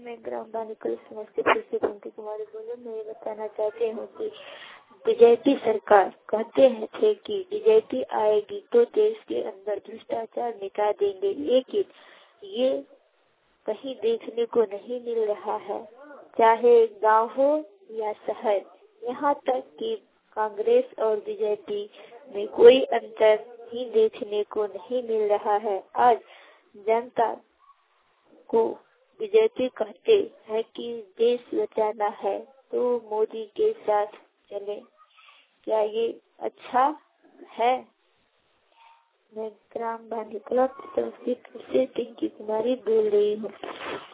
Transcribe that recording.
मैं ग्राम बानिकल समस्तीपुर से पिंकी कुमारी बोलूं। मैं ये बताना चाहती हूँ कि बीजेपी सरकार कहते हैं थे कि बीजेपी आएगी तो देश के अंदर भ्रष्टाचार मिटा देंगे, लेकिन ये कहीं देखने को नहीं मिल रहा है, चाहे गांव हो या शहर। यहाँ तक कि कांग्रेस और बीजेपी में कोई अंतर ही देखने को नहीं मिल रहा है। आज जनता को बीजेपी कहते हैं कि देश बचाना है तो मोदी के साथ चले। क्या ये अच्छा है? मैं ग्राम बानिकल से पिंकी कुमारी बोल रही हूँ।